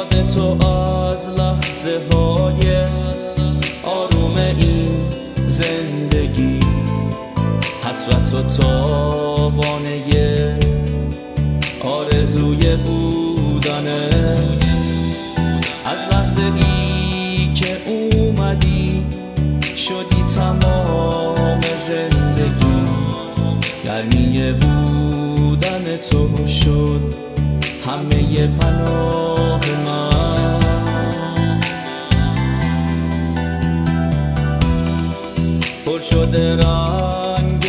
یاد تو از لحظه های آروم این زندگی، حسرت و تاوانه آرزوی بودنه. از لحظه ای که اومدی شدی تمام زندگی، گرمی بودن تو شد همه پناه من. پر شده رنگ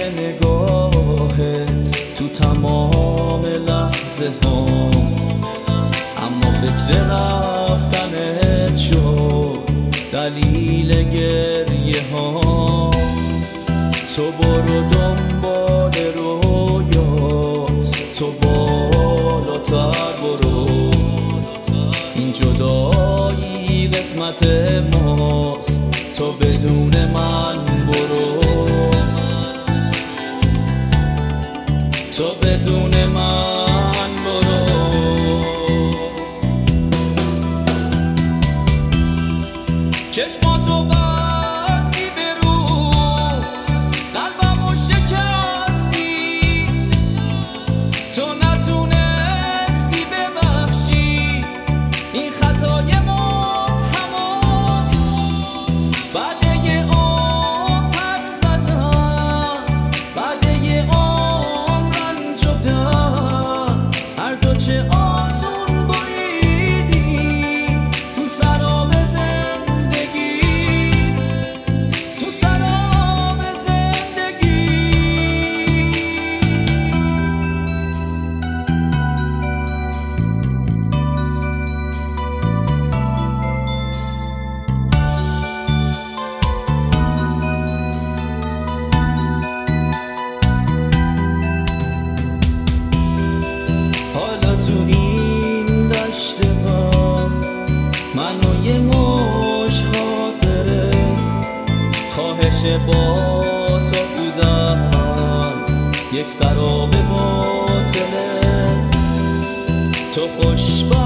نگاهت تو تمام لحظه ها، اما فکر رفتنت شد دلیل گریه ها. تو برو دنبال رویات، تو بالاتر برو، این جدایی قسمت ماست، تو بدون من برو، تو بدون من برو. چشماتو بستی به رو، قلبمو شکستی، تو نتونستی ببخشی این خطای ما همون. بعد یه عمر پر زدن، بعد یه عمر رنج شدن، هر دو چه آسون بریدی تو سراب زندگی، تو سراب زندگی. حالا تو این دشت غم من و یه مش خاطره، خواهش با تو بودن یک سراب باطله. تو خوشبخت